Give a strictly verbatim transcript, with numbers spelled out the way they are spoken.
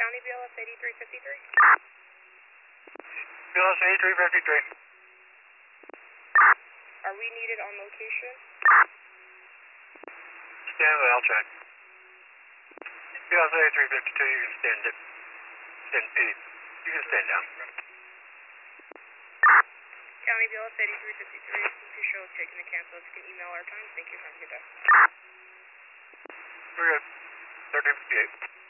County B L S eighty-three fifty-three. B L S eighty-three fifty-three. Are we needed on location? Stand by, I'll check. B L S eighty-three fifty-two, you can stand it. Stand eighty. You can stand down. County B L S eighty-three fifty-three. If your show is taken to cancel, you can email our time. Thank you. Have a good day. We're good. thirteen fifty-eight.